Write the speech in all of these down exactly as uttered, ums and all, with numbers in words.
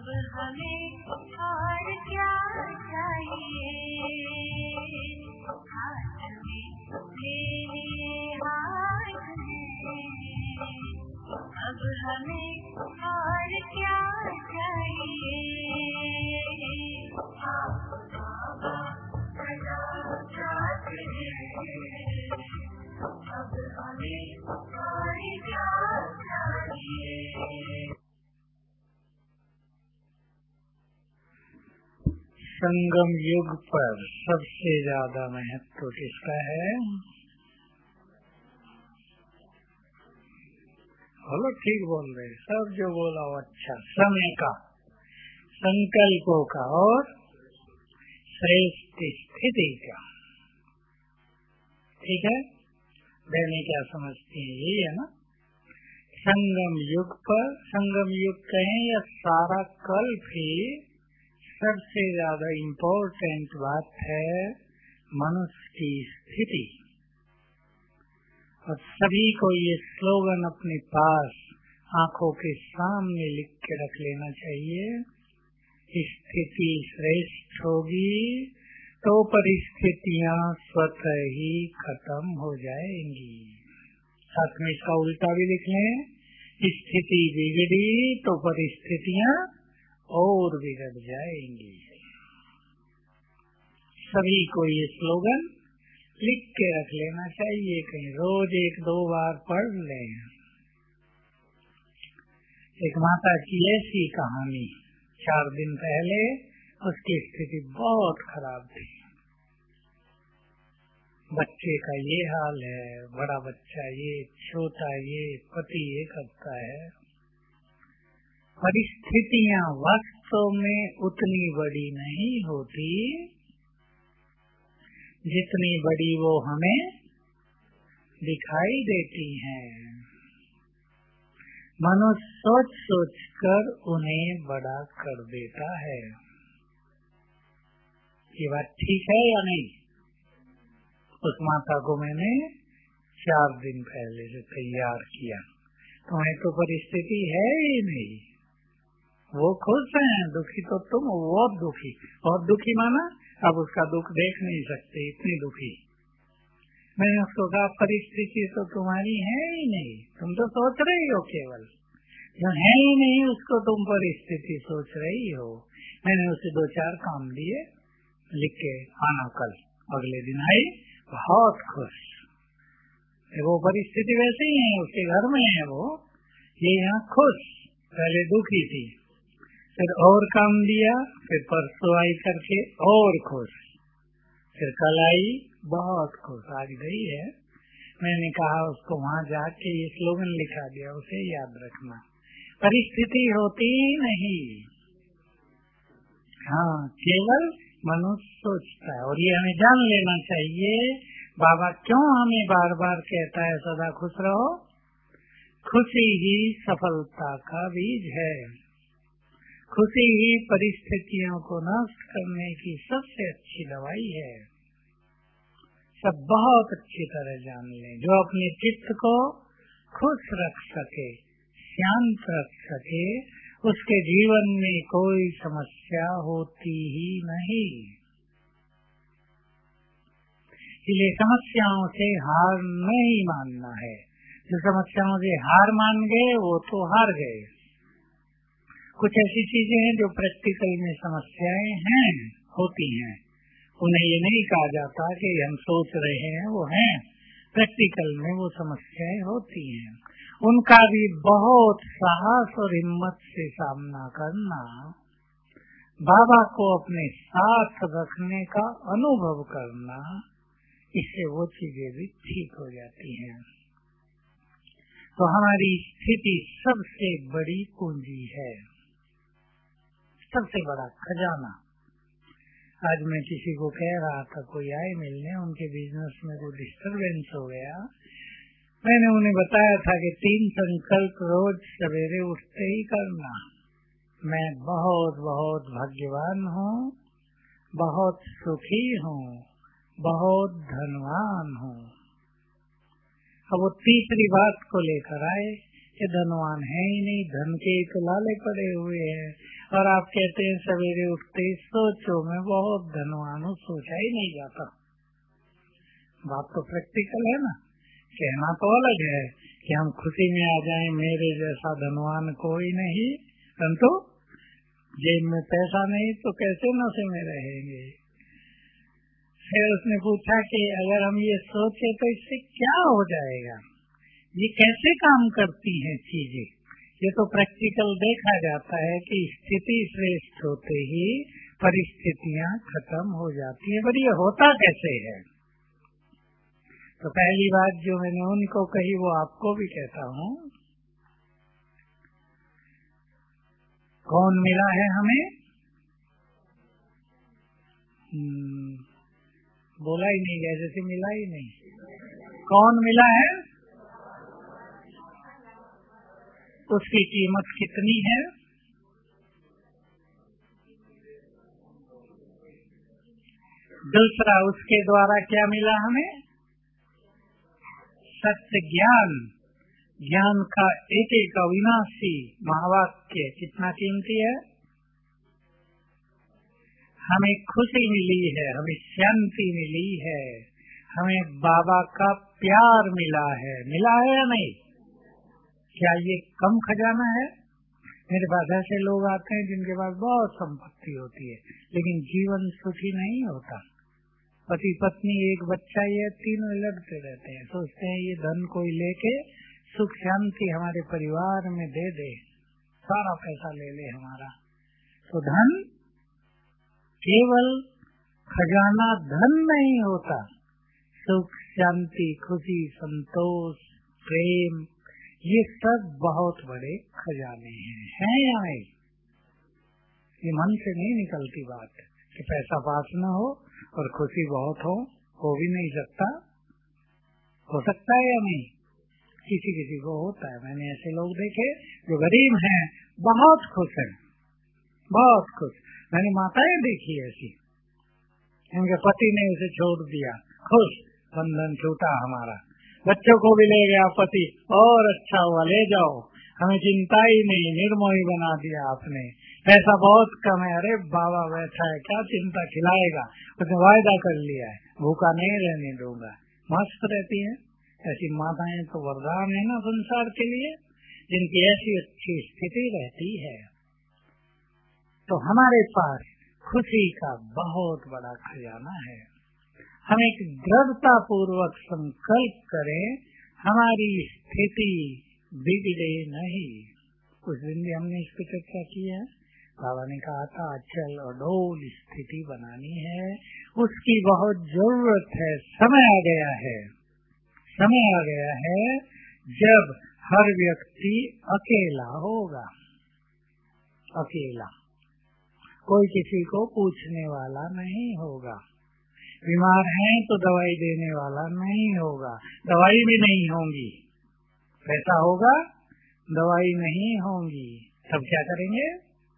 अब हमें और क्या चाहिए, हाथ में मेरे हाथ में, अब हमें और क्या चाहिए। आप बाबा सदा साथ हैं, अब हमें और क्या चाहिए। संगम युग पर सबसे ज्यादा महत्व किसका है? बोलो, ठीक बोल रहे, सब जो बोला वो अच्छा। समय का, संकल्पों का और श्रेष्ठ स्थिति का। ठीक है, बहने क्या समझती है, यही है ना। संगम युग पर, संगम युग कहें या सारा कल्प ही, सबसे ज्यादा इम्पोर्टेंट बात है मनुष्य की स्थिति। और सभी को ये स्लोगन अपने पास आंखों के सामने लिख के रख लेना चाहिए। स्थिति श्रेष्ठ होगी तो परिस्थितियां स्वतः ही खत्म हो जाएंगी। साथ में इसका उल्टा भी लिख लें, स्थिति बिगड़ी तो परिस्थितियां और बिगड़ जाएंगी। सभी को ये स्लोगन लिख के रख लेना चाहिए, कहीं रोज एक दो बार पढ़ लें। एक माता की ऐसी कहानी, चार दिन पहले उसकी स्थिति बहुत खराब थी। बच्चे का ये हाल है, बड़ा बच्चा ये, छोटा ये, पति ये करता है। परिस्थितियां वास्तव में उतनी बड़ी नहीं होती जितनी बड़ी वो हमें दिखाई देती हैं। मनुष्य सोच सोच कर उन्हें बड़ा कर देता है। ये बात ठीक है या नहीं? उस माता को मैंने चार दिन पहले से तैयार किया, तुम्हें तो परिस्थिति है ही नहीं। वो खुश हैं, दुखी तो तुम, वो दुखी। और दुखी माना अब उसका दुख देख नहीं सकते, इतनी दुखी। मैंने उसको कहा परिस्थिति तो तुम्हारी है ही नहीं, तुम तो सोच रही हो, केवल जो है ही नहीं उसको तुम परिस्थिति सोच रही हो। मैंने उसे दो चार काम दिए, लिख के आना कल। अगले दिन आई, बहुत खुश। वो परिस्थिति वैसे ही है, उसके घर में है वो, ये यहाँ खुश। पहले दुखी थी, फिर और काम दिया, फिर परसों आई करके और खुश, फिर कल आई बहुत खुश, आज गई है। मैंने कहा उसको वहाँ जाके ये स्लोगन लिखा दिया, उसे याद रखना, परिस्थिति होती नहीं, हाँ केवल मनुष्य सोचता है। और ये हमें जान लेना चाहिए, बाबा क्यों हमें बार बार कहता है सदा खुश रहो। खुशी ही सफलता का बीज है, खुशी ही परिस्थितियों को नष्ट करने की सबसे अच्छी दवाई है। सब बहुत अच्छी तरह जान लें, जो अपने चित्त को खुश रख सके, शांत रख सके, उसके जीवन में कोई समस्या होती ही नहीं। इसलिए समस्याओं से हार नहीं मानना है। जो समस्याओं से हार मान गए वो तो हार गए। कुछ ऐसी चीजें हैं जो प्रैक्टिकल में समस्याएं हैं, होती हैं, उन्हें ये नहीं कहा जाता कि हम सोच रहे हैं, वो हैं, प्रैक्टिकल में वो समस्याएं होती हैं। उनका भी बहुत साहस और हिम्मत से सामना करना, बाबा को अपने साथ रखने का अनुभव करना, इससे वो चीजें भी ठीक हो जाती हैं। तो हमारी स्थिति सबसे बड़ी पूंजी है, सबसे बड़ा खजाना। आज मैं किसी को कह रहा था, कोई आए मिलने, उनके बिजनेस में कोई डिस्टरबेंस हो गया। मैंने उन्हें बताया था कि तीन संकल्प रोज सवेरे उठते ही करना। मैं बहुत बहुत भाग्यवान हूँ, बहुत सुखी हूँ, बहुत धनवान हूँ। अब वो तीसरी बात को लेकर आए, ये धनवान है ही नहीं, धन के तो लाले पड़े हुए हैं। और आप कहते हैं सवेरे उठते ही सोचो मैं बहुत धनवान हूँ, सोचा ही नहीं जाता। बात तो प्रैक्टिकल है ना, कहना तो अलग है कि हम खुशी में आ जाएं मेरे जैसा धनवान कोई नहीं, परंतु जेब में पैसा नहीं तो कैसे नशे में रहेंगे। फिर उसने पूछा कि अगर हम ये सोचे तो इससे क्या हो जाएगा, ये कैसे काम करती हैं चीजें। ये तो प्रैक्टिकल देखा जाता है कि स्थिति श्रेष्ठ होते ही परिस्थितियां खत्म हो जाती है, पर ये होता कैसे है। तो पहली बात जो मैंने उनको कही वो आपको भी कहता हूँ, कौन मिला है हमें? बोला ही नहीं, जैसे से मिला ही नहीं। कौन मिला है? उसकी कीमत कितनी है? दूसरा, उसके द्वारा क्या मिला हमें? सत्य ज्ञान। ज्ञान का एक एक अविनाशी महावाक्य कितना कीमती है। हमें खुशी मिली है, हमें शांति मिली है, हमें बाबा का प्यार मिला है। मिला है या नहीं? क्या ये कम खजाना है? मेरे पास ऐसे लोग आते हैं जिनके पास बहुत संपत्ति होती है लेकिन जीवन सुखी नहीं होता। पति पत्नी एक बच्चा, ये तीनों लड़ते रहते हैं, सोचते हैं ये धन कोई लेके सुख शांति हमारे परिवार में दे दे, सारा पैसा ले ले हमारा। तो धन केवल खजाना धन नहीं होता, सुख शांति खुशी संतोष प्रेम ये सब बहुत बड़े खजाने हैं, हैं या नहीं? ये मन से नहीं निकलती बात कि पैसा पास न हो और खुशी बहुत हो, हो भी नहीं सकता। हो सकता है या नहीं? किसी किसी को होता है। मैंने ऐसे लोग देखे जो गरीब हैं बहुत खुश हैं, बहुत खुश। मैंने माताएं देखी ऐसी, इनके पति ने उसे छोड़ दिया, खुश, बंधन छूटा हमारा, बच्चों को भी ले गया पति, और अच्छा हुआ, ले जाओ, हमें चिंता ही नहीं, निर्मोही बना दिया आपने, पैसा बहुत कम है, अरे बाबा बैठा है क्या चिंता, खिलाएगा, उसने वायदा कर लिया है, भूखा नहीं रहने दूंगा, मस्त रहती है। ऐसी माताएं तो वरदान है ना संसार के लिए, जिनकी ऐसी अच्छी स्थिति रहती है। तो हमारे पास खुशी का बहुत बड़ा खजाना है। हम एक दृढ़ता पूर्वक संकल्प करें, हमारी स्थिति बिगड़े नहीं। उस दिन भी हमने इस पर चर्चा की है। बाबा ने कहा था अचल अडोल स्थिति बनानी है, उसकी बहुत जरूरत है। समय आ गया है, समय आ गया है जब हर व्यक्ति अकेला होगा, अकेला, कोई किसी को पूछने वाला नहीं होगा। बीमार हैं तो दवाई देने वाला नहीं होगा, दवाई भी नहीं होंगी, पैसा होगा दवाई नहीं होंगी, तब क्या करेंगे?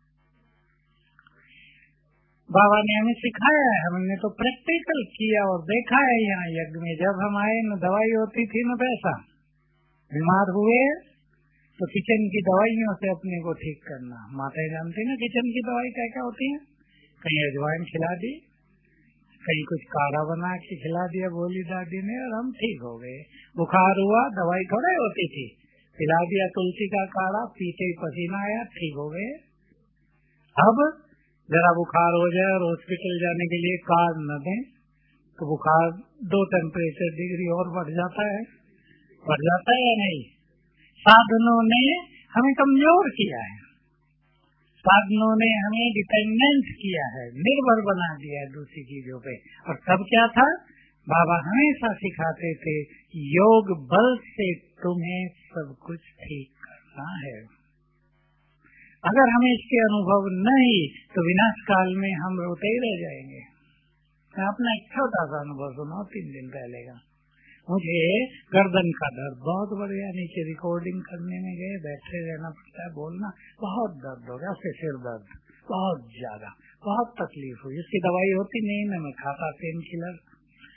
बाबा ने हमें सिखाया है, हमने तो प्रैक्टिकल किया और देखा है। यहाँ यज्ञ में जब हम आए न दवाई होती थी न पैसा, बीमार हुए तो किचन की दवाइयों से अपने को ठीक करना। माताएं जानती ना किचन की दवाई क्या क्या होती है, कहीं अजवाइन खिला दी, कहीं कुछ काढ़ा बना के खिला दिया बोली दादी ने और हम ठीक हो गए। बुखार हुआ दवाई थोड़े होती थी, पिला दिया तुलसी का काढ़ा, पीते ही पसीना आया, ठीक हो गए। अब जरा बुखार हो जाए और हॉस्पिटल जाने के लिए कार्ड न दें तो बुखार दो टेम्परेचर डिग्री और बढ़ जाता है, बढ़ जाता है या नहीं? साधनों ने हमें कमजोर किया है, साधनों ने हमें डिपेंडेंट किया है, निर्भर बना दिया है दूसरी चीजों पे। और तब क्या था, बाबा हमेशा सिखाते थे योग बल से तुम्हें सब कुछ ठीक करना है। अगर हमें इसके अनुभव नहीं तो विनाश काल में हम रोते ही रह जाएंगे। मैं अपना एक छोटा सा अनुभव सुना, तीन दिन पहले का। मुझे गर्दन का दर्द बहुत बढ़ गया, नीचे रिकॉर्डिंग करने में गए, बैठे रहना पड़ता है, बोलना बहुत दर्द हो गया, उससे सिर दर्द बहुत ज्यादा, बहुत तकलीफ हुई। इसकी दवाई होती नहीं ना, मैं खाता पेन किलर।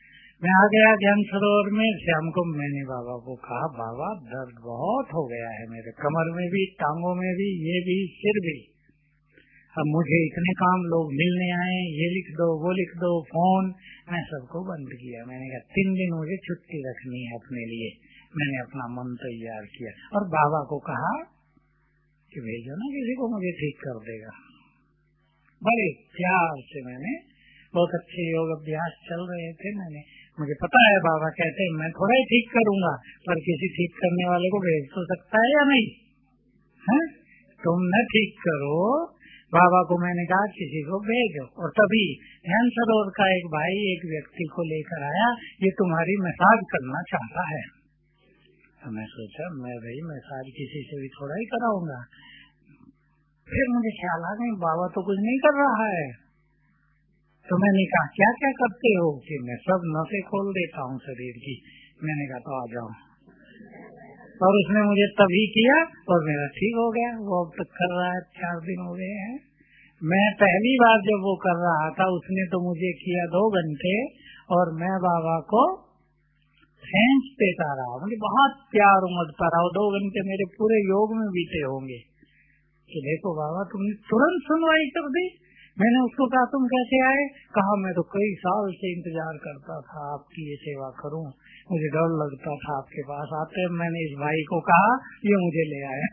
मैं आ गया ज्ञान सरोवर में। शाम को मैंने बाबा को कहा, बाबा दर्द बहुत हो गया है मेरे कमर में भी, टांगों में भी, ये भी, सिर भी। अब मुझे इतने काम, लोग मिलने आए, ये लिख दो, वो लिख दो, फोन। मैं सबको बंद किया। मैंने कहा तीन दिन मुझे छुट्टी रखनी है अपने लिए। मैंने अपना मन तैयार किया और बाबा को कहा कि भेजो ना किसी को, मुझे ठीक कर देगा। बड़े प्यार से मैंने, बहुत अच्छे योग अभ्यास चल रहे थे। मैंने, मुझे पता है बाबा कहते हैं मैं थोड़ा ही ठीक करूंगा, पर किसी ठीक करने वाले को भेज तो सकता है या नहीं है? तुम न ठीक करो। बाबा को मैंने कहा किसी को भेजो। और तभी ज्ञान सरोवर का एक भाई एक व्यक्ति को लेकर आया, ये तुम्हारी मसाज करना चाहता है। तो मैं सोचा मैं भाई मसाज किसी से भी थोड़ा ही कराऊंगा। फिर मुझे ख्याल आ गया बाबा तो कुछ नहीं कर रहा है। तो मैंने कहा क्या क्या करते हो? कि मैं सब नसें खोल देता हूँ शरीर की। मैंने कहा तो आ जाओ। और उसने मुझे तभी किया और मेरा ठीक हो गया। वो अब तक कर रहा है, चार दिन हो गए हैं। मैं पहली बार जब वो कर रहा था उसने तो मुझे किया दो घंटे और मैं बाबा को थैंक्स देता रहा। मुझे बहुत प्यार उमड़ता रहा। दो घंटे मेरे पूरे योग में बीते होंगे कि देखो बाबा तुमने तुरंत सुनवाई कर दी। मैंने उसको कहा तुम कैसे आए? कहा मैं तो कई साल से इंतजार करता था आपकी ये सेवा करूं, मुझे डर लगता था आपके पास आते। मैंने इस भाई को कहा ये मुझे ले आया।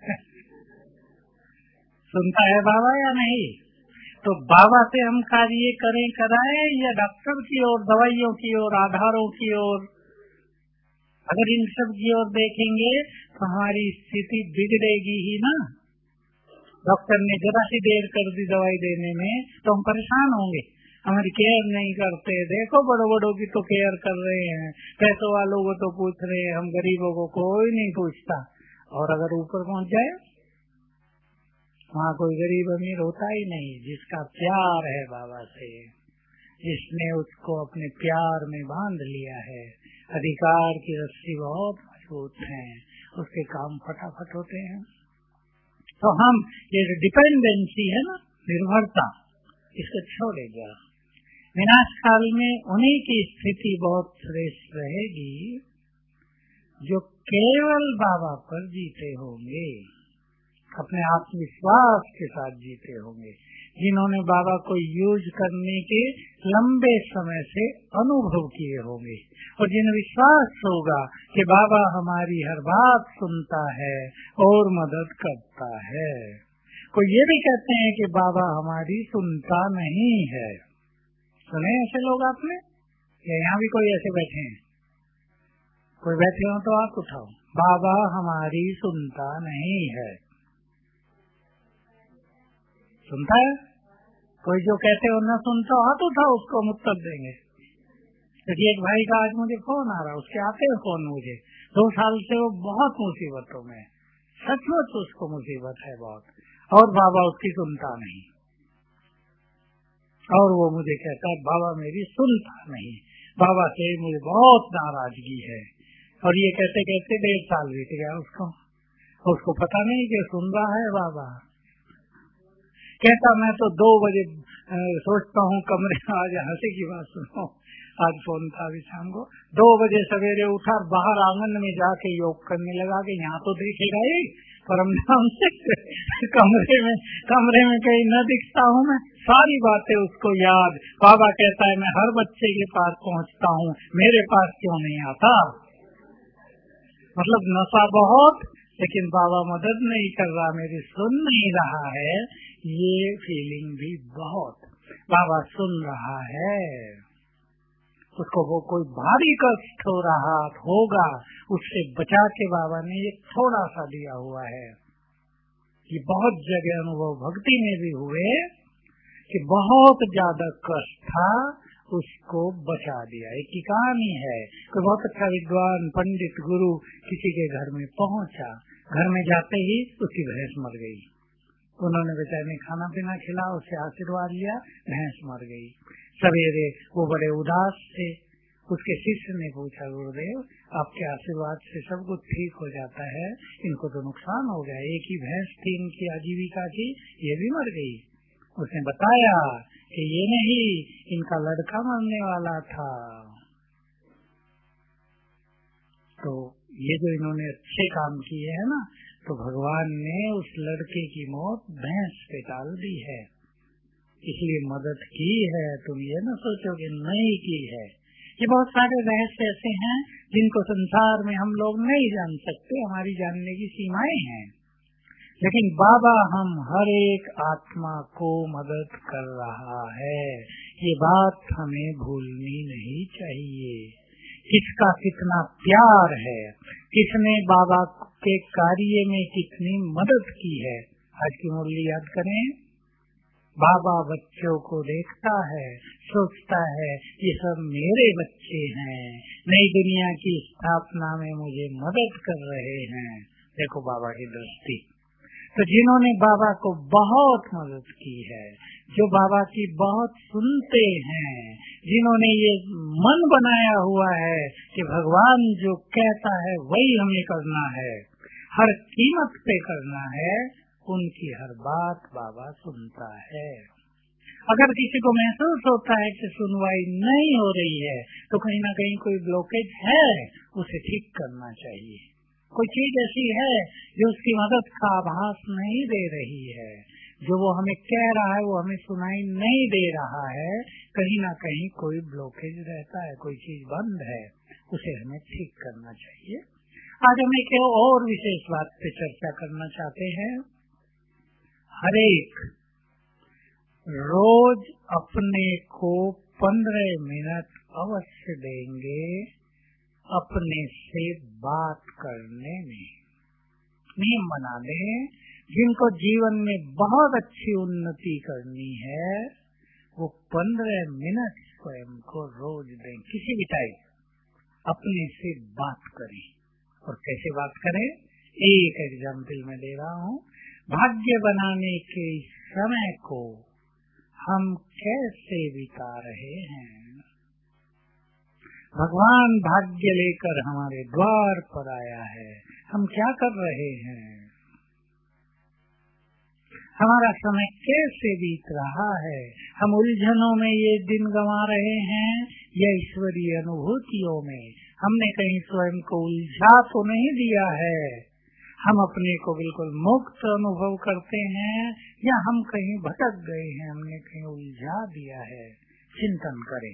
सुनता है बाबा या नहीं? तो बाबा से हम कार्य करें कराए या डॉक्टर की ओर, दवाइयों की ओर, आधारों की ओर? अगर इन सब की ओर देखेंगे तो हमारी स्थिति बिगड़ेगी ही ना। डॉक्टर ने जरा सी देर कर दी दवाई देने में तो हम परेशान होंगे, हमारी केयर नहीं करते। देखो बड़ों बड़ों की तो केयर कर रहे हैं, पैसों वालों को तो पूछ रहे हैं, हम गरीबों को कोई नहीं पूछता। और अगर ऊपर पहुंच जाए वहाँ कोई गरीब अमीर होता ही नहीं। जिसका प्यार है बाबा से, जिसने उसको अपने प्यार में बांध लिया है, अधिकार की रस्सी बहुत मजबूत है, उसके काम फटाफट होते हैं। तो हम ये डिपेंडेंसी है ना, निर्भरता, इसको छोड़े जा। विनाश काल में उन्हीं की स्थिति बहुत श्रेष्ठ रहेगी जो केवल बाबा पर जीते होंगे, अपने आत्मविश्वास के साथ जीते होंगे, जिन्होंने बाबा को यूज करने के लंबे समय से अनुभव किए होंगे और जिन्हें विश्वास होगा कि बाबा हमारी हर बात सुनता है और मदद करता है। कोई ये भी कहते हैं कि बाबा हमारी सुनता नहीं है। सुने ऐसे लोग आपने? या यहाँ भी कोई ऐसे बैठे हैं? कोई बैठे हो तो आप उठाओ। बाबा हमारी सुनता नहीं है। सुनता है? कोई जो कहते हो न सुनता हाथ उठाओ, उसको हम उत्तर देंगे। क्योंकि एक भाई का आज मुझे फोन आ रहा, उसके आते हैं फोन मुझे, दो साल से वो बहुत मुसीबतों में, सचमुच उसको मुसीबत है बहुत, और बाबा उसकी सुनता नहीं। और वो मुझे कहता है बाबा मेरी सुनता नहीं, बाबा से मुझे बहुत नाराजगी है। और ये कहते कहते डेढ़ साल बीत गया उसको, उसको पता नहीं कि सुन रहा है बाबा। कहता मैं तो दो बजे सोचता हूँ कमरे में, आज हंसी की बात सुनो, आज फोन था अभी शाम को, दो बजे सवेरे उठा, बाहर आंगन में जाके योग करने लगा कि यहाँ तो देखेगा ही, परम धाम से कमरे में कमरे में कहीं न दिखता हूँ मैं। सारी बातें उसको याद। बाबा कहता है मैं हर बच्चे के पास पहुँचता हूँ, मेरे पास क्यों नहीं आता? मतलब नशा बहुत, लेकिन बाबा मदद नहीं कर रहा, मेरी सुन नहीं रहा है। ये फीलिंग भी बहुत। बाबा सुन रहा है, उसको वो कोई भारी कष्ट हो रहा होगा, उससे बचा के बाबा ने ये थोड़ा सा दिया हुआ है। ये बहुत जगह अनुभव भक्ति में भी हुए कि बहुत ज्यादा कष्ट था, उसको बचा दिया। एक की कहानी है, कोई बहुत अच्छा विद्वान पंडित गुरु किसी के घर में पहुंचा, घर में जाते ही उसकी भैंस मर गई। उन्होंने बेचारे ने खाना पीना खिला, उससे आशीर्वाद लिया, भैंस मर गई। सवेरे वो बड़े उदास थे। उसके शिष्य ने पूछा गुरुदेव आपके आशीर्वाद से सब कुछ ठीक हो जाता है, इनको तो नुकसान हो गया, एक ही भैंस थी इनकी आजीविका की, ये भी मर गई। उसने बताया कि ये नहीं, इनका लड़का मरने वाला था। तो ये जो इन्होंने अच्छे काम किए है ना, तो भगवान ने उस लड़के की मौत भैंस पे टाल दी है, इसलिए मदद की है। तुम ये ना सोचो कि नहीं की है। ये बहुत सारे रहस्य ऐसे हैं जिनको संसार में हम लोग नहीं जान सकते, हमारी जानने की सीमाएं हैं। लेकिन बाबा हम हर एक आत्मा को मदद कर रहा है, ये बात हमें भूलनी नहीं चाहिए। किसका कितना प्यार है, किसने बाबा के कार्य में कितनी मदद की है। आज की मुरली याद करें, बाबा बच्चों को देखता है, सोचता है ये सब मेरे बच्चे हैं, नई दुनिया की स्थापना में मुझे मदद कर रहे हैं। देखो बाबा की दृष्टि। तो जिन्होंने बाबा को बहुत मदद की है, जो बाबा की बहुत सुनते हैं, जिन्होंने ये मन बनाया हुआ है कि भगवान जो कहता है वही हमें करना है, हर कीमत पे करना है, उनकी हर बात बाबा सुनता है। अगर किसी को महसूस होता है कि सुनवाई नहीं हो रही है, तो कहीं ना कहीं कोई ब्लॉकेज है, उसे ठीक करना चाहिए। कोई चीज ऐसी है जो उसकी मदद का आभास नहीं दे रही है, जो वो हमें कह रहा है वो हमें सुनाई नहीं दे रहा है, कहीं ना कहीं कोई ब्लॉकेज रहता है, कोई चीज बंद है, उसे हमें ठीक करना चाहिए। आज हम एक और विशेष बात पे चर्चा करना चाहते हैं। हरेक रोज अपने को पंद्रह मिनट अवश्य देंगे अपने से बात करने में। नियम बना दें, जिनको जीवन में बहुत अच्छी उन्नति करनी है वो पंद्रह मिनट स्वयं को रोज दें, किसी भी टाइम अपने से बात करें। और कैसे बात करें, एक एग्जाम्पल मैं दे रहा हूँ। भाग्य बनाने के समय को हम कैसे बिता रहे हैं। भगवान भाग्य लेकर हमारे द्वार पर आया है, हम क्या कर रहे हैं, हमारा समय कैसे बीत रहा है, हम उलझनों में ये दिन गंवा रहे हैं या ईश्वरीय अनुभूतियों में। हमने कहीं स्वयं को उलझा तो नहीं दिया है, हम अपने को बिल्कुल मुक्त अनुभव करते हैं, या हम कहीं भटक गए हैं, हमने कहीं उलझा दिया है। चिंतन करें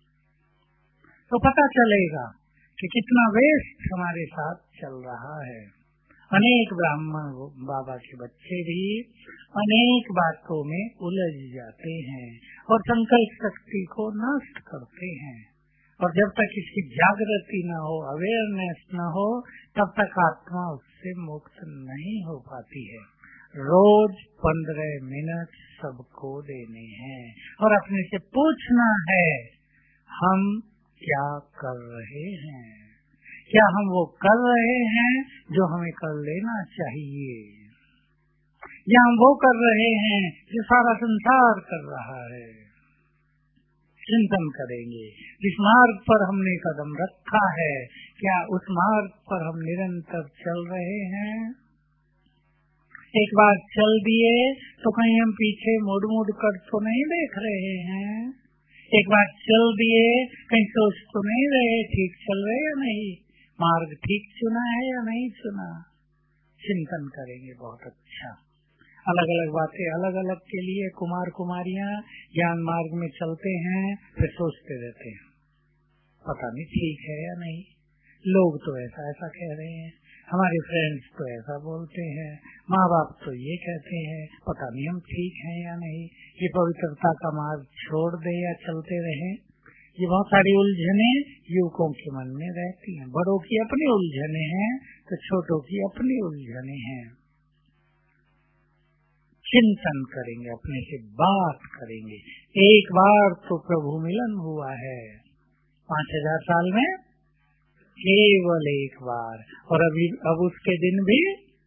तो पता चलेगा कि कितना वेस्ट हमारे साथ चल रहा है। अनेक ब्राह्मण बाबा के बच्चे भी अनेक बातों में उलझ जाते हैं और संकल्प शक्ति को नष्ट करते हैं। और जब तक इसकी जागृति न हो, अवेयरनेस न हो, तब तक आत्मा उससे मुक्त नहीं हो पाती है। रोज पंद्रह मिनट सबको देने हैं और अपने से पूछना है, हम क्या कर रहे हैं, क्या हम वो कर रहे हैं जो हमें कर लेना चाहिए, या हम वो कर रहे हैं जो सारा संसार कर रहा है। चिंतन करेंगे, जिस मार्ग पर हमने कदम रखा है, क्या उस मार्ग पर हम निरंतर चल रहे हैं। एक बार चल दिए तो कहीं हम पीछे मुड़ मुड़ कर तो नहीं देख रहे हैं। एक बार चल दिए कहीं सोच तो नहीं रहे ठीक चल रहे या नहीं, मार्ग ठीक चुना है या नहीं चुना। चिंतन करेंगे बहुत अच्छा। अलग अलग बातें अलग अलग के लिए कुमार कुमारियां ज्ञान मार्ग में चलते हैं, फिर सोचते रहते हैं पता नहीं ठीक है या नहीं, लोग तो ऐसा ऐसा कह रहे हैं, हमारे फ्रेंड्स तो ऐसा बोलते हैं, माँ बाप तो ये कहते हैं, पता नहीं हम ठीक हैं या नहीं। ये पवित्रता का मार्ग छोड़ दे या चलते रहे, ये बहुत सारी उलझने युवकों के मन में रहती हैं। बड़ों की अपनी उलझने हैं तो छोटों की अपनी उलझने हैं। चिंतन करेंगे, अपने से बात करेंगे। एक बार तो प्रभु मिलन हुआ है पाँच हजार साल में, केवल एक बार, और अभी अब उसके दिन भी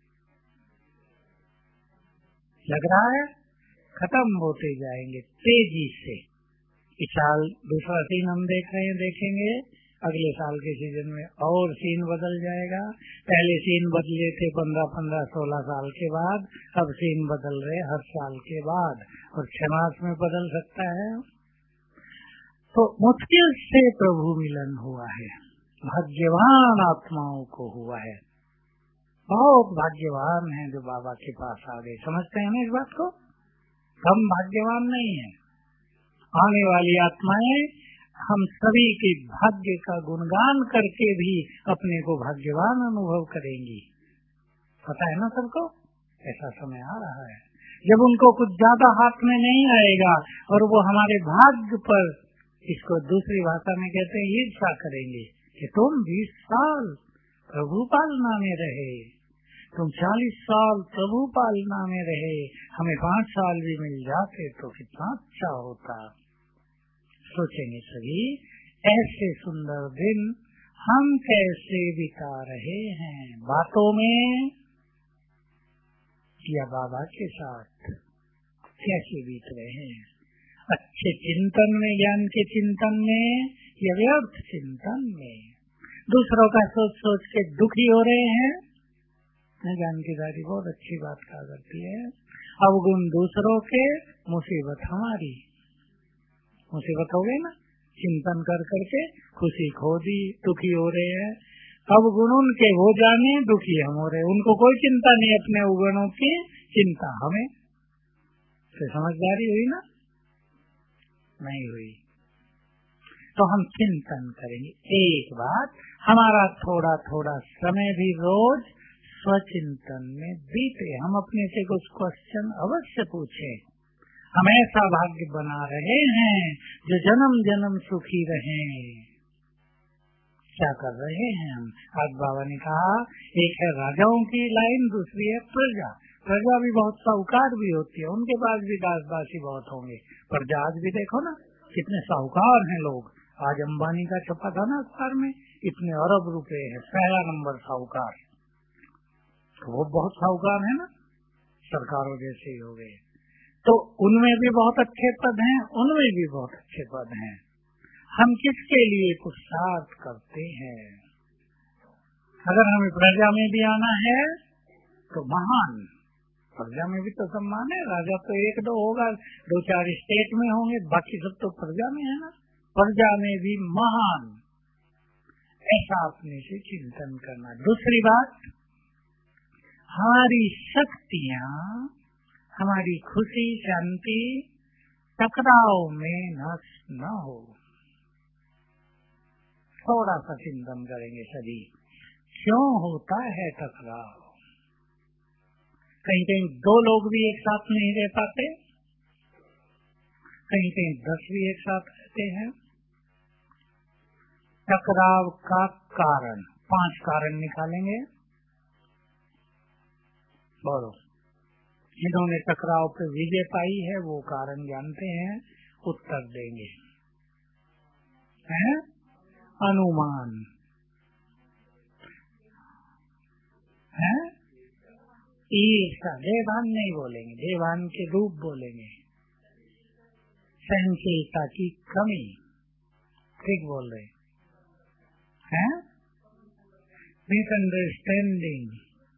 लग रहा है खत्म होते जाएंगे तेजी से। इस साल दूसरा सीन हम देख रहे हैं, देखेंगे अगले साल के सीजन में और सीन बदल जाएगा। पहले सीन बदले थे पंद्रह पंद्रह सोलह साल के बाद, अब सीन बदल रहे हर साल के बाद, और छह मास में बदल सकता है। तो मुश्किल से प्रभु मिलन हुआ है, भाग्यवान आत्माओं को हुआ है, बहुत भाग्यवान हैं जो बाबा के पास आ गए। समझते हैं ना इस बात को? हम भाग्यवान नहीं है। आने वाली आत्माएं हम सभी के भाग्य का गुणगान करके भी अपने को भाग्यवान अनुभव करेंगी। पता है ना सबको? ऐसा समय आ रहा है जब उनको कुछ ज्यादा हाथ में नहीं आएगा और वो हमारे भाग्य पर, इसको दूसरी भाषा में कहते हैं ईर्ष्या करेंगे कि तुम बीस साल प्रभु पालना में रहे, तुम चालीस साल प्रभु पालना में रहे, हमें पाँच साल भी मिल जाते तो कितना अच्छा होता। सोचेंगे सभी ऐसे सुंदर दिन हम कैसे बिता रहे हैं, बातों में या बाबा के साथ कैसे बीत रहे हैं, अच्छे चिंतन में, ज्ञान के चिंतन में या व्यर्थ चिंतन में। दूसरों का सोच सोच के दुखी हो रहे हैं। ज्ञान की दादी बहुत अच्छी बात कहा करती है, अवगुण दूसरों के, मुसीबत हमारी। मुसीबत हो गई ना, चिंतन कर करके खुशी खो दी, दुखी हो रहे हैं। अवगुण उनके हो जाने, दुखी हम हो रहे, उनको कोई चिंता नहीं, अपने अवगुणों की चिंता हमें। तो समझदारी हुई ना? नहीं हुई। तो हम चिंतन करेंगे। एक बात, हमारा थोड़ा थोड़ा समय भी रोज स्वचिंतन में बीते। हम अपने से कुछ क्वेश्चन अवश्य पूछें। हम ऐसा भाग्य बना रहे हैं जो जन्म जन्म सुखी रहें। क्या कर रहे हैं हम? आज बाबा ने कहा, एक है राजाओं की लाइन, दूसरी है प्रजा। प्रजा भी बहुत साहूकार भी होती है, उनके पास भी दास दासी बहुत होंगे। प्रजा आज भी देखो ना कितने साहूकार हैं लोग। आज अंबानी का छपा था ना अखबार में, इतने अरब रुपए है, पहला नंबर साहूकार। तो वो बहुत साहूकार है ना, सरकारों जैसे ही हो गए। तो उनमें भी बहुत अच्छे पद हैं, उनमें भी बहुत अच्छे पद हैं। हम किसके लिए पुरुषार्थ करते हैं? अगर हमें प्रजा में भी आना है तो महान, प्रजा में भी तो सम्मान है। राजा तो एक दो होगा, दो चार स्टेट में होंगे, बाकी सब तो प्रजा में है ना। प्रजा में भी महान, ऐसा अपने से चिंतन करना। दूसरी बात, हमारी शक्तियाँ, हमारी खुशी शांति टकराव में नष्ट न हो, थोड़ा सा चिंतन करेंगे सभी। क्यों होता है टकराव? कहीं कहीं दो लोग भी एक साथ नहीं रह पाते, कहीं कहीं दस भी एक साथ रहते हैं। टकराव का कारण, पांच कारण निकालेंगे। बोलो, जिन्होंने टकराव पे विजय पाई है वो कारण जानते हैं, उत्तर देंगे। हैं? अनुमान है, ईर्ष्या, देवान नहीं बोलेंगे, देवान के रूप बोलेंगे। सहनशीलता की कमी, ठीक बोल रहे हैं। मिसअंडरस्टैंडिंग,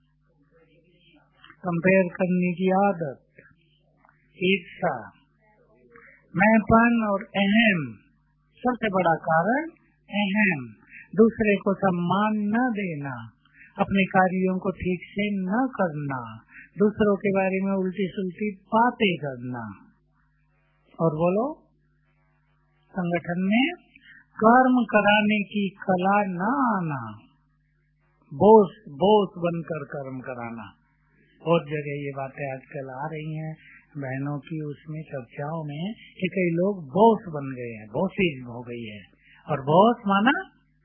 कंपेयर करने की आदत, ईर्ष्या, मैंपन और अहम। सबसे बड़ा कारण अहम, दूसरे को सम्मान न देना, अपने कार्यों को ठीक से न करना, दूसरों के बारे में उल्टी सुल्टी बातें करना। और बोलो, संगठन में कर्म कराने की कला न आना, बोस बोस बनकर कर्म कराना। बहुत जगह ये बातें आजकल आ रही हैं बहनों की उसमें चर्चाओं में कि कई लोग बोस बन गए हैं, बॉसीज हो गई है। और बॉस माना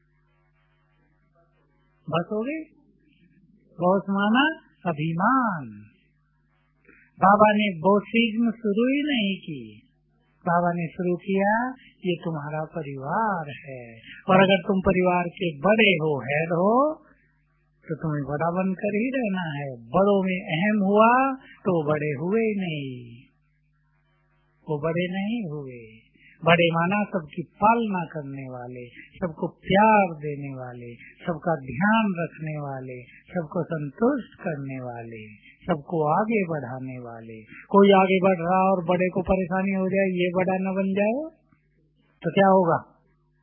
बस हो गई, बॉस माना अभिमान। बाबा ने बॉसीज्म शुरू ही नहीं की, बाबा ने शुरू किया ये तुम्हारा परिवार है, और अगर तुम परिवार के बड़े हो, हेड हो, तो तुम्हें बड़ा बनकर ही रहना है। बड़ों में अहम हुआ तो बड़े हुए नहीं, वो बड़े नहीं हुए। बड़े माना सबकी पालना करने वाले, सबको प्यार देने वाले, सबका ध्यान रखने वाले, सबको संतुष्ट करने वाले, सबको आगे बढ़ाने वाले। कोई आगे बढ़ रहा और बड़े को परेशानी हो जाए, ये बड़ा न बन जाए तो क्या होगा?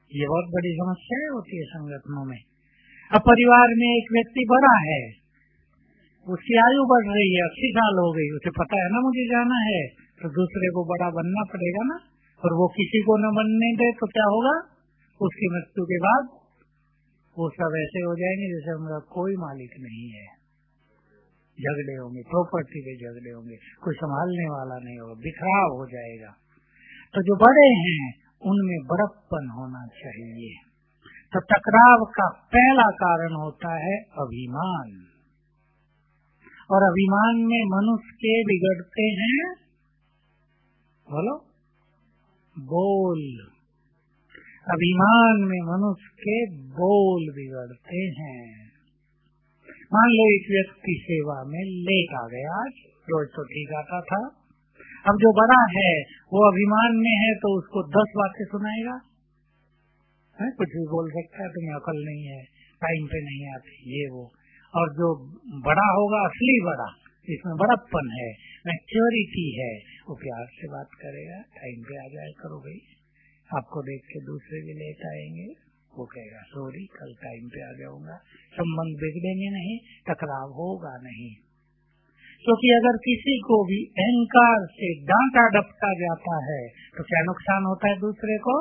ये बहुत बड़ी समस्या होती है संगठनों में। अब परिवार में एक व्यक्ति बड़ा है, उसकी आयु बढ़ रही है, अस्सी साल हो गई, उसे पता है ना मुझे जाना है, तो दूसरे को बड़ा बनना पड़ेगा ना, और वो किसी को न बनने दे तो क्या होगा, उसकी मृत्यु के बाद वो सब ऐसे हो जाएंगे जैसे हमारा कोई मालिक नहीं है। झगड़े होंगे, प्रॉपर्टी पे झगड़े होंगे, कोई संभालने वाला नहीं होगा, बिखराव हो जाएगा। तो जो बड़े हैं उनमें बड़प्पन होना चाहिए। तो टकराव का पहला कारण होता है अभिमान, और अभिमान में मनुष्य के बिगड़ते हैं, बोलो, बोल। अभिमान में मनुष्य के बोल बिगड़ते हैं। मान लो एक व्यक्ति सेवा में लेट आ गया, आज रोज तो ठीक आता था, अब जो बड़ा है वो अभिमान में है तो उसको दस बातें सुनाएगा, है? कुछ भी बोल सकता है, तुम्हें अकल नहीं है, टाइम पे नहीं आती, ये वो। और जो बड़ा होगा, असली बड़ा, इसमें बड़प्पन है, मैच्योरिटी है, वो प्यार से बात करेगा, टाइम पे आ जाए करो भाई, आपको देख के दूसरे भी लेट आएंगे, वो कहेगा सॉरी कल टाइम पे आ जाऊंगा, संबंध बिगड़ेंगे नहीं, टकराव होगा नहीं। क्योंकि अगर किसी को भी अहंकार से डांटा डपटा जाता है तो क्या नुकसान होता है दूसरे को,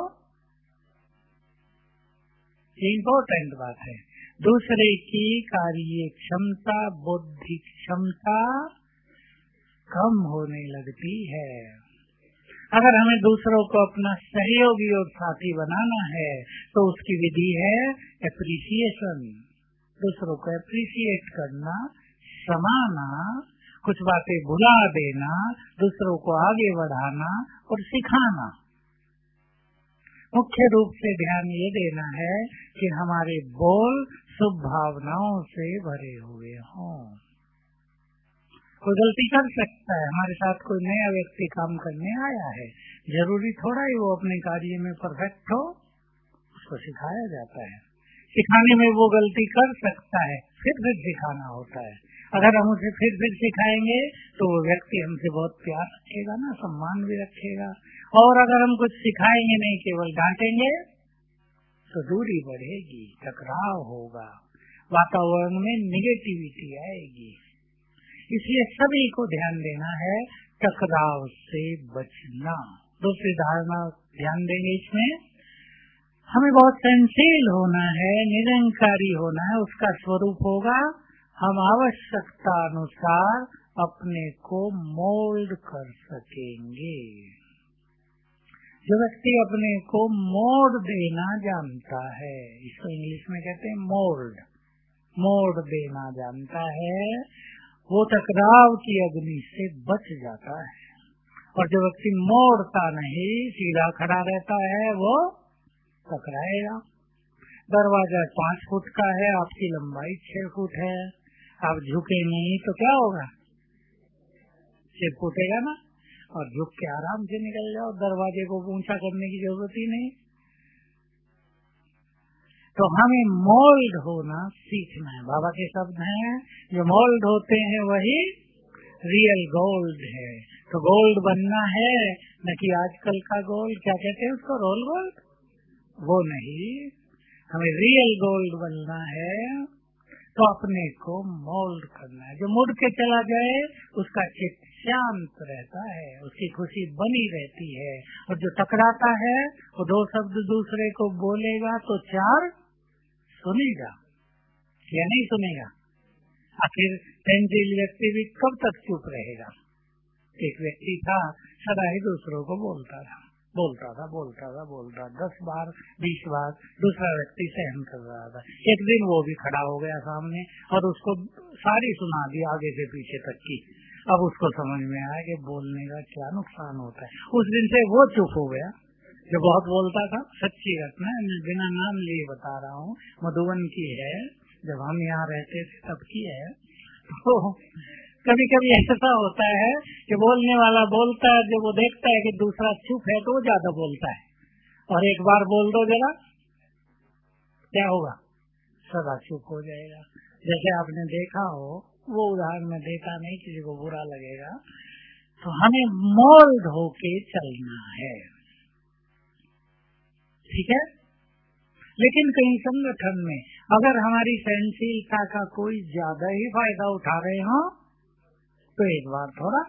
इम्पोर्टेंट बात है। दूसरे की कार्य क्षमता, बुद्धि क्षमता कम होने लगती है। अगर हमें दूसरों को अपना सहयोगी और साथी बनाना है तो उसकी विधि है एप्रिसिएशन, दूसरों को एप्रिसिएट करना, समाना, कुछ बातें भुला देना, दूसरों को आगे बढ़ाना और सिखाना। मुख्य रूप से ध्यान ये देना है कि हमारे बोल शुभ भावनाओं से भरे हुए हों। कोई गलती कर सकता है, हमारे साथ कोई नया व्यक्ति काम करने आया है, जरूरी थोड़ा ही वो अपने कार्य में परफेक्ट हो, उसको सिखाया जाता है। सिखाने में वो गलती कर सकता है, फिर फिर सिखाना होता है। अगर हम उसे फिर फिर सिखाएंगे तो वो व्यक्ति हमसे बहुत प्यार रखेगा ना, सम्मान भी रखेगा। और अगर हम कुछ सिखाएंगे नहीं, केवल डांटेंगे, तो दूरी बढ़ेगी, टकराव होगा, वातावरण में निगेटिविटी आएगी। इसलिए सभी को ध्यान देना है टकराव से बचना। दूसरी धारणा ध्यान देंगे इसमें, हमें बहुत सहनशील होना है, निरंकारी होना है। उसका स्वरूप होगा हम आवश्यकता अनुसार अपने को मोल्ड कर सकेंगे। जो व्यक्ति अपने को मोड़ देना जानता है, इसको इंग्लिश में कहते हैं मोल्ड, मोड़ देना जानता है, वो टकराव की अग्नि से बच जाता है। और जो व्यक्ति मोड़ता नहीं, सीधा खड़ा रहता है, वो टकराएगा। दरवाजा पाँच फुट का है, आपकी लंबाई छह फुट है, आप झुके नहीं तो क्या होगा, सिर फूटेगा ना। और झुक के आराम से निकल जाओ, दरवाजे को ऊंचा करने की जरूरत ही नहीं। तो हमें मोल्ड होना सीखना है। बाबा के शब्द हैं, जो मोल्ड होते हैं वही रियल गोल्ड है। तो गोल्ड बनना है, न कि आजकल का गोल्ड, क्या कहते हैं उसको, रोल गोल्ड, वो नहीं, हमें रियल गोल्ड बनना है। तो अपने को मोल्ड करना है। जो मुड़ के चला जाए उसका चित्त शांत रहता है, उसकी खुशी बनी रहती है। और जो टकराता है वो दो शब्द दूसरे को बोलेगा तो चार सुनेगा या नहीं सुनेगा। आखिर सेंसिटिव व्यक्ति भी कब तक चुप रहेगा। एक व्यक्ति था, सदा ही दूसरों को बोलता था बोलता था बोलता था बोलता दस बार बीस बार दूसरा व्यक्ति सहन कर रहा था। एक दिन वो भी खड़ा हो गया सामने और उसको सारी सुना दी आगे से पीछे तक की। अब उसको समझ में आया कि बोलने का क्या नुकसान होता है। उस दिन से वो चुप हो गया जो बहुत बोलता था। सच्ची घटना है, मैं बिना नाम लिए बता रहा हूँ, मधुबन की है, जब हम यहाँ रहते थे तब की है। तो कभी कभी ऐसा होता है कि बोलने वाला बोलता है, जब वो देखता है कि दूसरा चुप है तो वो ज्यादा बोलता है। और एक बार बोल दो जरा, क्या होगा, सदा चुप हो जाएगा। जैसे आपने देखा हो, वो उदाहरण में देता नहीं, किसी को बुरा लगेगा। तो हमें मोल्ड होके चलना है, ठीक है। लेकिन कहीं संगठन में अगर हमारी सहनशीलता का कोई ज्यादा ही फायदा उठा रहे हो तो एक बार थोड़ा,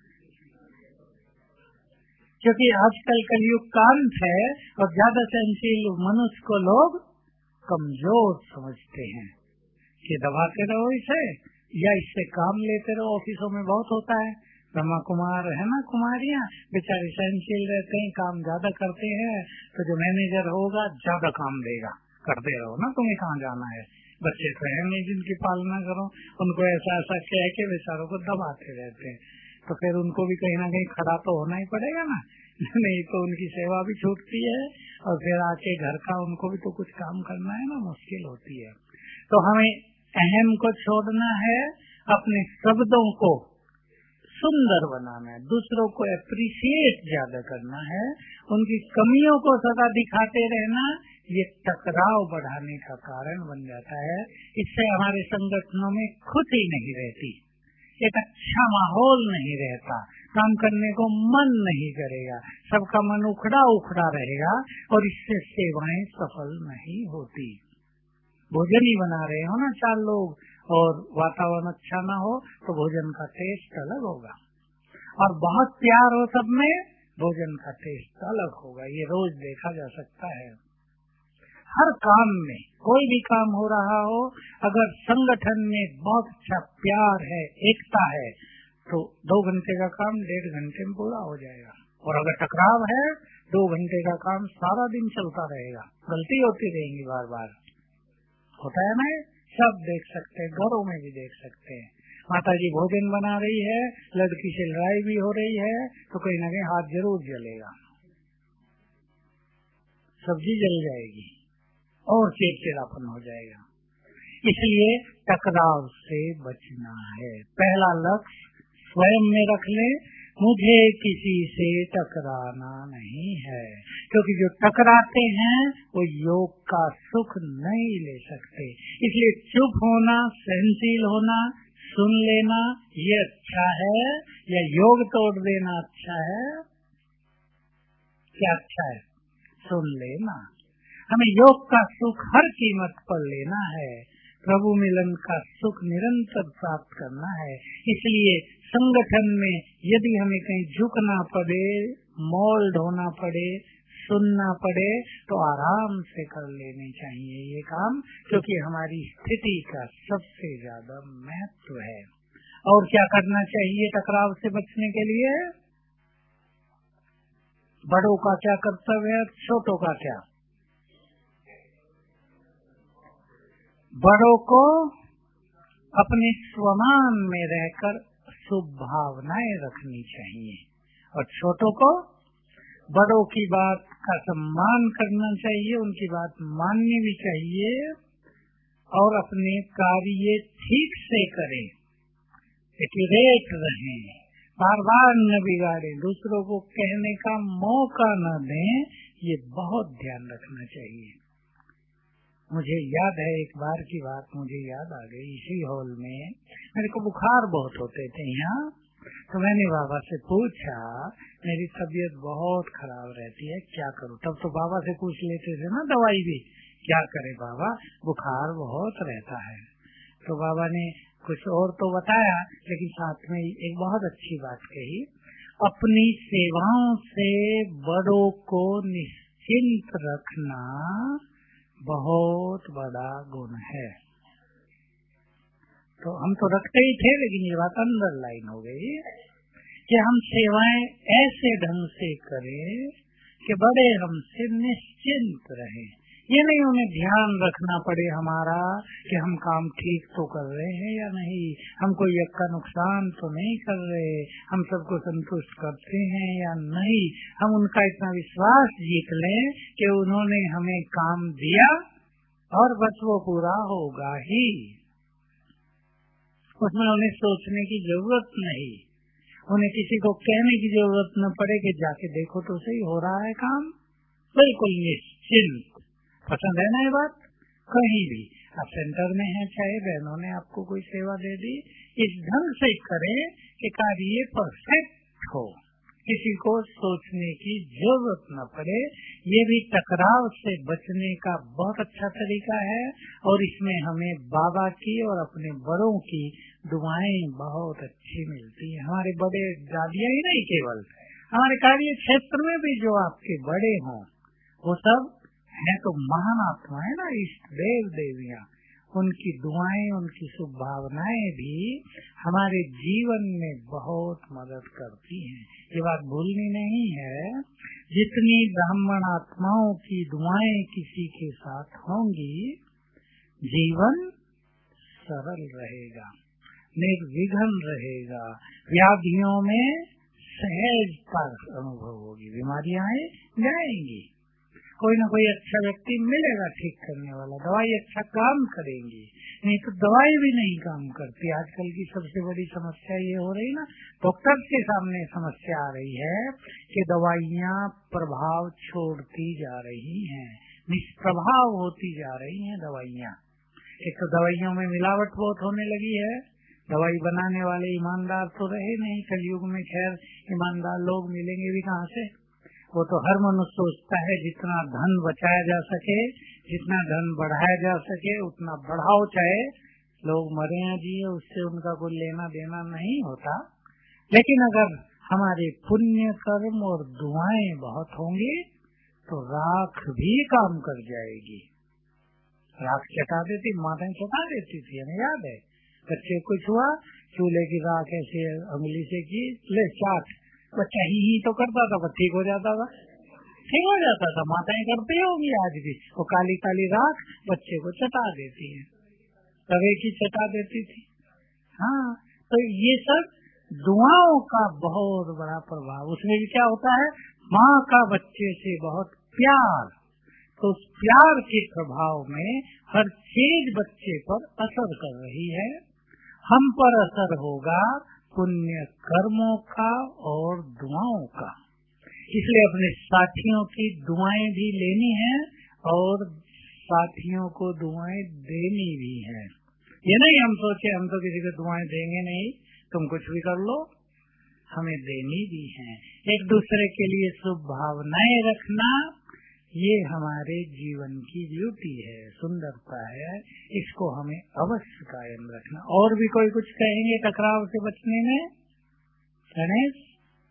क्योंकि आजकल कलयुग का अंत है और ज्यादा सहनशील मनुष्य को लोग कमजोर समझते हैं कि दबाते रहो इसे या इससे काम लेते रहो। ऑफिसों में बहुत होता है, ब्रह्मा कुमार है ना, कुमारियां बेचारे सहनशील रहते हैं, काम ज्यादा करते हैं, तो जो मैनेजर होगा ज्यादा काम देगा, करते रहो ना, तुम्हें कहाँ जाना है, बच्चे तो है नहीं जिनकी पालना करो, उनको ऐसा ऐसा कह के बेचारों को दबाते रहते हैं। तो फिर उनको भी कहीं ना कहीं खड़ा तो होना ही पड़ेगा ना, नहीं तो उनकी सेवा भी छूटती है और फिर आके घर का उनको भी तो कुछ काम करना है ना, मुश्किल होती है। तो हमें अहम को छोड़ना है, अपने शब्दों को सुंदर बनाना है, दूसरों को एप्रिशिएट ज्यादा करना है, उनकी कमियों को सदा दिखाते रहना, ये टकराव बढ़ाने का कारण बन जाता है। इससे हमारे संगठनों में खुशी नहीं रहती, एक अच्छा माहौल नहीं रहता, काम करने को मन नहीं करेगा, सबका मन उखड़ा उखड़ा रहेगा और इससे सेवाएं सफल नहीं होती। भोजन ही बना रहे हो ना चार लोग और वातावरण अच्छा ना हो तो भोजन का टेस्ट अलग होगा, और बहुत प्यार हो सब में भोजन का टेस्ट अलग होगा। ये रोज देखा जा सकता है। हर काम में कोई भी काम हो रहा हो, अगर संगठन में बहुत अच्छा प्यार है, एकता है, तो दो घंटे का काम डेढ़ घंटे में पूरा हो जाएगा। और अगर टकराव है, दो घंटे का काम सारा दिन चलता रहेगा, गलती होती रहेंगी बार बार। होता है ना, सब देख सकते हैं, घरों में भी देख सकते हैं। माता जी भोजन बना रही है, लड़की से लड़ाई भी हो रही है, तो कहीं ना कहीं हाथ जरूर जलेगा, सब्जी जल जाएगी और चिड़चिड़ापन हो जाएगा। इसलिए टकराव से बचना है। पहला लक्ष्य स्वयं में रख ले, मुझे किसी से टकराना नहीं है, क्योंकि जो टकराते हैं वो योग का सुख नहीं ले सकते। इसलिए चुप होना, सहनशील होना, सुन लेना ये अच्छा है या योग तोड़ देना अच्छा है? क्या अच्छा है? सुन लेना। हमें योग का सुख हर कीमत पर लेना है, प्रभु मिलन का सुख निरंतर प्राप्त करना है। इसलिए संगठन में यदि हमें कहीं झुकना पड़े, मोल्ड होना पड़े, सुनना पड़े, तो आराम से कर लेने चाहिए ये काम, क्योंकि हमारी स्थिति का सबसे ज्यादा महत्व है। और क्या करना चाहिए टकराव से बचने के लिए? बड़ों का क्या कर्तव्य है, छोटों का क्या? बड़ों को अपने स्वमान में रहकर शुभ भावनाएं रखनी चाहिए और छोटों को बड़ों की बात का सम्मान करना चाहिए, उनकी बात माननी भी चाहिए और अपने कार्य ठीक से करें, एक्यूरेट रहें, बार बार न बिगाड़े, दूसरों को कहने का मौका न दें। ये बहुत ध्यान रखना चाहिए। मुझे याद है एक बार की बात, मुझे याद आ गई, इसी हॉल में मेरे को बुखार बहुत होते थे यहाँ, तो मैंने बाबा से पूछा, मेरी तबीयत बहुत खराब रहती है, क्या करूं? तब तो बाबा से पूछ लेते थे ना दवाई भी, क्या करे बाबा, बुखार बहुत रहता है। तो बाबा ने कुछ और तो बताया, लेकिन साथ में एक बहुत अच्छी बात कही, अपनी सेवाओं से बड़ों को निश्चिंत रखना बहुत बड़ा गुण है। तो हम तो रखते ही थे, लेकिन ये बात अंडरलाइन हो गई कि हम सेवाएं ऐसे ढंग से करें कि बड़े हमसे निश्चिंत रहें। ये नहीं उन्हें ध्यान रखना पड़े हमारा कि हम काम ठीक तो कर रहे हैं या नहीं, हम कोई एक का नुकसान तो नहीं कर रहे, हम सबको संतुष्ट करते हैं या नहीं। हम उनका इतना विश्वास जीत लें कि उन्होंने हमें काम दिया और बस वो पूरा होगा ही, उसमें उन्हें सोचने की जरूरत नहीं, उन्हें किसी को कहने की जरूरत न पड़े कि जाके देखो तो सही हो रहा है काम, बिल्कुल निश्चिंत। पसंद है ना ये बात? कहीं भी आप सेंटर में हैं, चाहे बहनों ने आपको कोई सेवा दे दी, इस ढंग से करें कि कार्य परफेक्ट हो, किसी को सोचने की जरूरत न पड़े। ये भी टकराव से बचने का बहुत अच्छा तरीका है और इसमें हमें बाबा की और अपने बड़ों की दुआएं बहुत अच्छी मिलती है। हमारे बड़े दादियां ही नहीं, केवल हमारे कार्य क्षेत्र में भी जो आपके बड़े हों वो सब है तो महान आत्मा है ना, इष्ट देव देवियां, उनकी दुआएं, उनकी शुभ भावनाएं भी हमारे जीवन में बहुत मदद करती हैं। ये बात भूलनी नहीं है। जितनी ब्राह्मण आत्माओं की दुआएं किसी के साथ होंगी, जीवन सरल रहेगा, निर्विघ्न रहेगा, व्याधियों में सहजता अनुभव होगी, बीमारियां जाएंगी, कोई ना कोई अच्छा व्यक्ति मिलेगा ठीक करने वाला, दवाई अच्छा काम करेंगी। नहीं तो दवाई भी नहीं काम करती। आजकल की सबसे बड़ी समस्या ये हो रही ना, डॉक्टर के सामने समस्या आ रही है कि दवाइयाँ प्रभाव छोड़ती जा रही हैं, निष्प्रभाव होती जा रही हैं दवाइयाँ। एक तो दवाइयों में मिलावट बहुत होने लगी है, दवाई बनाने वाले ईमानदार तो रहे नहीं, कलयुग में खैर ईमानदार लोग मिलेंगे भी कहाँ से। वो तो हर मनुष्य सोचता है जितना धन बचाया जा सके, जितना धन बढ़ाया जा सके उतना बढ़ाओ, चाहे लोग मरे या जिए, उससे उनका कोई लेना देना नहीं होता। लेकिन अगर हमारे पुण्य कर्म और दुआएं बहुत होंगी तो राख भी काम कर जाएगी। राख चटा देती, माताएं चटा देती थी, हमें याद है। बच्चे कुछ हुआ, चूल्हे की राख ऐसे उंगली से की, ले चाट, बच्चा ही ही तो करता था, पर ठीक हो जाता था, ठीक हो जाता था। माताएं करती होंगी आज भी, वो काली काली राख बच्चे को चटा देती है, तवे की चटा देती थी। हाँ, तो ये सब दुआओं का बहुत बड़ा प्रभाव। उसमें भी क्या होता है, माँ का बच्चे से बहुत प्यार, तो उस प्यार के प्रभाव में हर चीज बच्चे पर असर कर रही है। हम पर असर होगा पुण्य कर्मों का और दुआओं का। इसलिए अपने साथियों की दुआएं भी लेनी है और साथियों को दुआएं देनी भी है। ये नहीं हम सोचे हम तो किसी को दुआएं देंगे नहीं, तुम कुछ भी कर लो, हमें देनी भी है। एक दूसरे के लिए शुभ भावनाएं रखना, ये हमारे जीवन की ब्यूटी है, सुंदरता है, इसको हमें अवश्य कायम रखना। और भी कोई कुछ कहेंगे टकराव से बचने में? गणेश,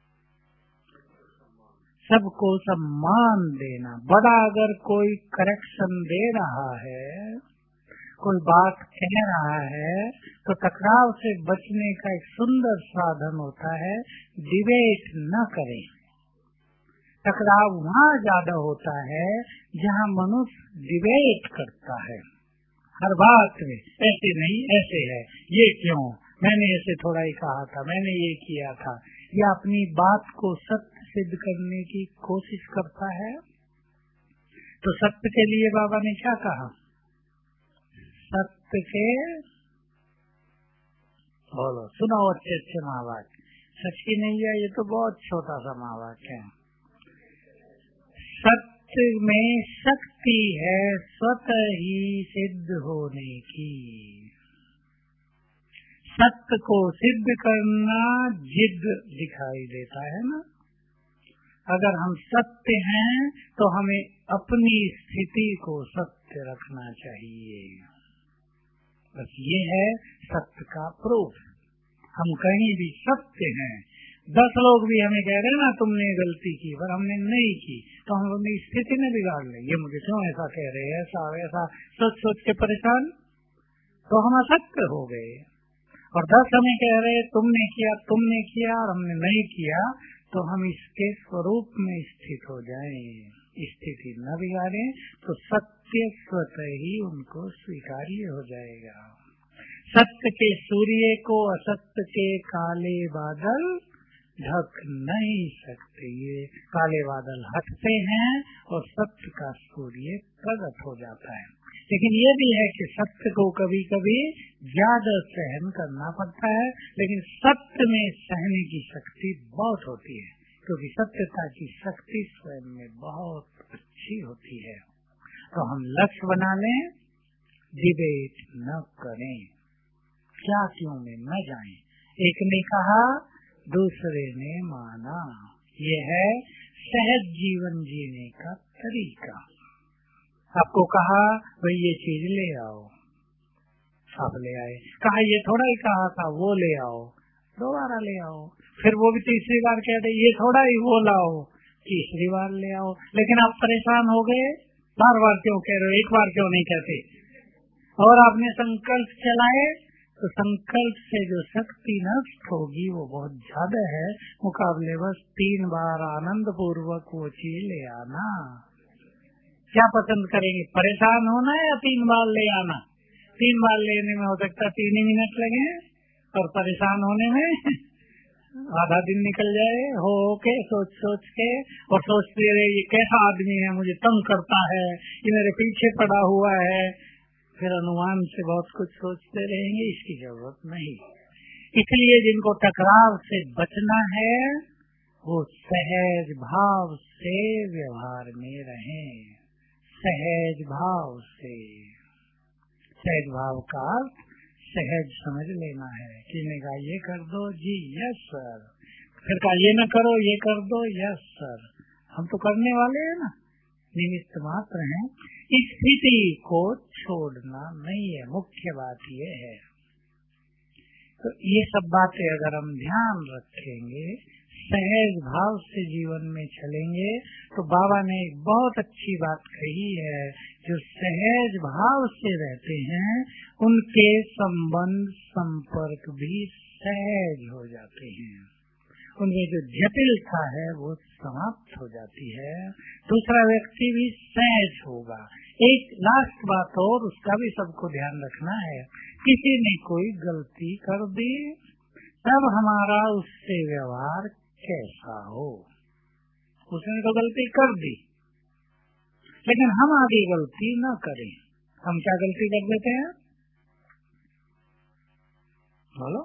सबको सम्मान देना। बड़ा अगर कोई करेक्शन दे रहा है, कोई बात कह रहा है, तो टकराव से बचने का एक सुंदर साधन होता है, डिबेट न करें। टकराव वहाँ ज्यादा होता है जहाँ मनुष्य डिबेट करता है हर बात में, ऐसे नहीं ऐसे है, ये क्यों, मैंने ऐसे थोड़ा ही कहा था, मैंने ये किया था, या अपनी बात को सत्य सिद्ध करने की कोशिश करता है। तो सत्य के लिए बाबा ने क्या कहा? सत्य के, बोलो सुनाओ अच्छे अच्छे महावाक्य। सच की नहीं है, ये तो बहुत छोटा सा महावाक्य है। सत्य में शक्ति है स्वतः ही सिद्ध होने की। सत्य को सिद्ध करना जिद दिखाई देता है ना। अगर हम सत्य हैं तो हमें अपनी स्थिति को सत्य रखना चाहिए। बस ये है सत्य का प्रूफ। हम कहीं भी सत्य हैं। दस लोग भी हमें कह रहे हैं ना तुमने गलती की, पर हमने नहीं की, तो हम अपनी स्थिति में बिगाड़ लें। ये मुझे क्यों ऐसा कह रहे हैं, ऐसा ऐसा सोच सोच के परेशान, तो हम असत्य हो गए। और दस हमें कह रहे तुमने किया तुमने किया और हमने नहीं किया, तो हम इसके स्वरूप में स्थित हो जाएं। स्थिति न बिगाड़े तो सत्य स्वतः ही उनको स्वीकार्य हो जाएगा। सत्य के सूर्य को असत्य के काले बादल ढक नहीं सकते। ये काले बादल हटते हैं और सत्य का सूर्य प्रकट हो जाता है। लेकिन ये भी है कि सत्य को कभी कभी ज्यादा सहन करना पड़ता है, लेकिन सत्य में सहने की शक्ति बहुत होती है, क्योंकि सत्यता की शक्ति स्वयं में बहुत अच्छी होती है। तो हम लक्ष्य बना लें, डिबेट न करें, क्या क्यों में न जाएं। एक ने कहा दूसरे ने माना, ये है सहज जीवन जीने का तरीका। आपको कहा भाई ये चीज ले आओ, आप ले आए। कहा ये थोड़ा ही कहा था वो ले आओ, दोबारा ले आओ। फिर वो भी तीसरी बार कह दे ये थोड़ा ही वो लाओ, तीसरी बार ले आओ। लेकिन आप परेशान हो गए, बार बार क्यों कह रहे हो, एक बार क्यों नहीं कहते। और आपने संकल्प चलाए तो संकल्प से जो शक्ति नष्ट होगी वो बहुत ज्यादा है, मुकाबले बस तीन बार आनंद पूर्वक वो चीज ले आना। क्या पसंद करेंगे, परेशान होना या तीन बार ले आना। तीन बार लेने में हो सकता है तीन ही मिनट लगे और परेशान होने में आधा दिन निकल जाए हो के सोच सोच के, और सोचते रहे ये कैसा आदमी है, मुझे तंग करता है, ये मेरे पीछे पड़ा हुआ है। फिर अनुमान से बहुत कुछ सोचते रहेंगे, इसकी जरूरत नहीं। इसलिए जिनको टकराव से बचना है वो सहज भाव से व्यवहार में रहें, सहज भाव से। सहज भाव का सहज समझ लेना है। किसी ने कहा ये कर दो जी, यस सर। फिर कहा ये न करो, ये कर दो, यस सर। हम तो करने वाले हैं ना, निमित्त मात्र हैं। इस स्थिति को छोड़ना नहीं है, मुख्य बात ये है। तो ये सब बातें अगर हम ध्यान रखेंगे, सहज भाव से जीवन में चलेंगे, तो बाबा ने एक बहुत अच्छी बात कही है, जो सहज भाव से रहते हैं उनके संबंध संपर्क भी सहज हो जाते हैं, उनमें जो जटिलता है वो समाप्त हो जाती है, दूसरा व्यक्ति भी सहज होगा। एक लास्ट बात और, उसका भी सबको ध्यान रखना है। किसी ने कोई गलती कर दी, तब हमारा उससे व्यवहार कैसा हो। उसने तो गलती कर दी, लेकिन हम आगे गलती न करें। हम क्या गलती कर देते हैं, बोलो।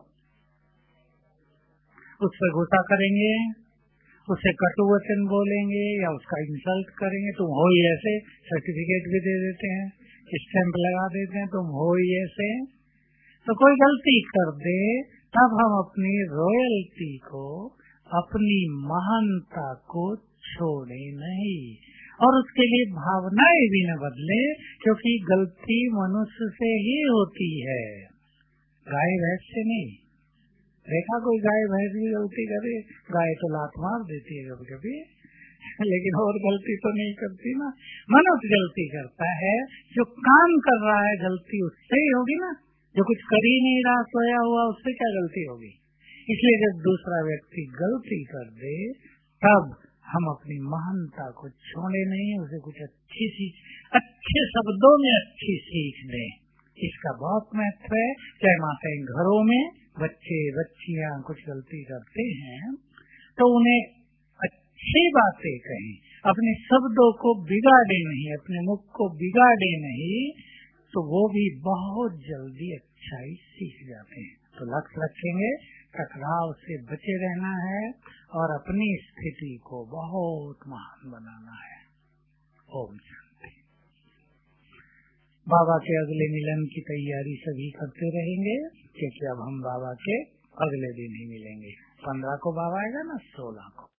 उससे गुस्सा करेंगे, उससे कटु वचन बोलेंगे या उसका इंसल्ट करेंगे, तुम हो ही ऐसे, सर्टिफिकेट भी दे देते हैं, स्टैंप लगा देते हैं, तुम हो ही ऐसे। तो कोई गलती कर दे तब हम अपनी रॉयल्टी को, अपनी महानता को छोड़े नहीं, और उसके लिए भावनाएं भी न बदले, क्योंकि गलती मनुष्य से ही होती है, गाय भैंस से नहीं। देखा कोई गाय भैंस की गलती करे, गाय तो लात मार देती है कभी कभी, लेकिन और गलती तो नहीं करती ना। मनुष्य गलती करता है, जो काम कर रहा है गलती उससे ही होगी ना, जो कुछ कर ही नहीं रहा, सोया हुआ, उससे क्या गलती होगी। इसलिए जब दूसरा व्यक्ति गलती कर दे तब हम अपनी महानता को छोड़े नहीं, उसे कुछ अच्छी सी, अच्छे शब्दों में अच्छी सीख दें। इसका बहुत महत्व है। चाहे माताएं घरों में बच्चे बच्चियां कुछ गलती करते हैं तो उन्हें अच्छी बातें कहें, अपने शब्दों को बिगाड़े नहीं, अपने मुख को बिगाड़े नहीं, तो वो भी बहुत जल्दी अच्छाई सीख जाते हैं। तो लक्ष्य रखेंगे, टकराव से बचे रहना है और अपनी स्थिति को बहुत महान बनाना है। ओम शांति। बाबा के अगले मिलन की तैयारी सभी करते रहेंगे, क्योंकि अब हम बाबा के अगले दिन ही मिलेंगे। पंद्रह को बाबा आएगा ना, सोलह को।